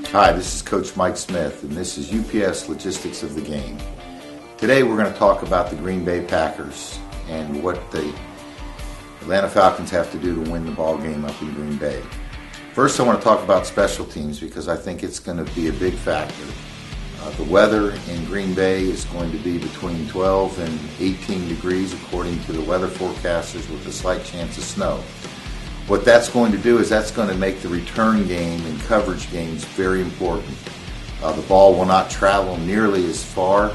Hi, this is Coach Mike Smith, and this is UPS Logistics of the Game. Today we're going to talk about the Green Bay Packers and what the Atlanta Falcons have to do to win the ball game up in Green Bay. First, I want to talk about special teams because I think it's going to be a big factor. The weather in Green Bay is going to be between 12 and 18 degrees according to the weather forecasters, with a slight chance of snow. What that's going to do is that's going to make the return game and coverage games very important. The ball will not travel nearly as far,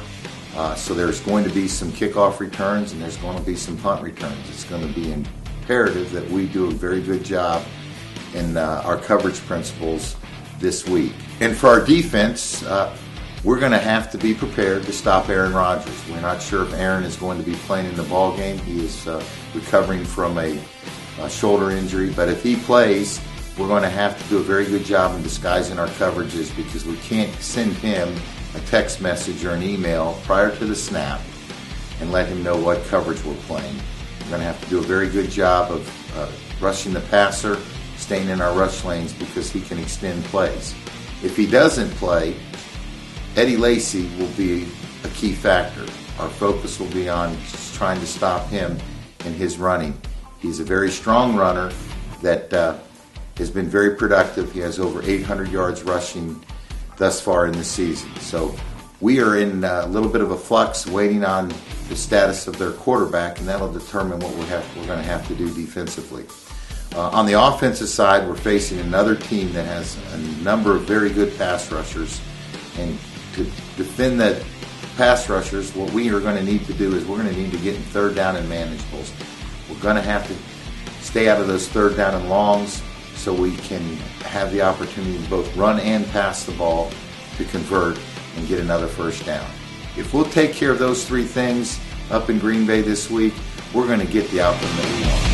so there's going to be some kickoff returns and there's going to be some punt returns. It's going to be imperative that we do a very good job in our coverage principles this week. And for our defense, we're going to have to be prepared to stop Aaron Rodgers. We're not sure if Aaron is going to be playing in the ball game. He is recovering from a shoulder injury, but if he plays, we're going to have to do a very good job in disguising our coverages, because we can't send him a text message or an email prior to the snap and let him know what coverage we're playing. We're going to have to do a very good job of rushing the passer, staying in our rush lanes, because he can extend plays. If he doesn't play, Eddie Lacy will be a key factor. Our focus will be on just trying to stop him in his running. He's a very strong runner that has been very productive. He has over 800 yards rushing thus far in the season. So we are in a little bit of a flux, waiting on the status of their quarterback, and that'll determine what we're going to have to do defensively. On the offensive side, we're facing another team that has a number of very good pass rushers, and to defend the pass rushers, what we are going to need to do is we're going to need to get in third down and manageables. We're going to have to stay out of those third down and longs so we can have the opportunity to both run and pass the ball to convert and get another first down. If we'll take care of those three things up in Green Bay this week, we're going to get the outcome that we want.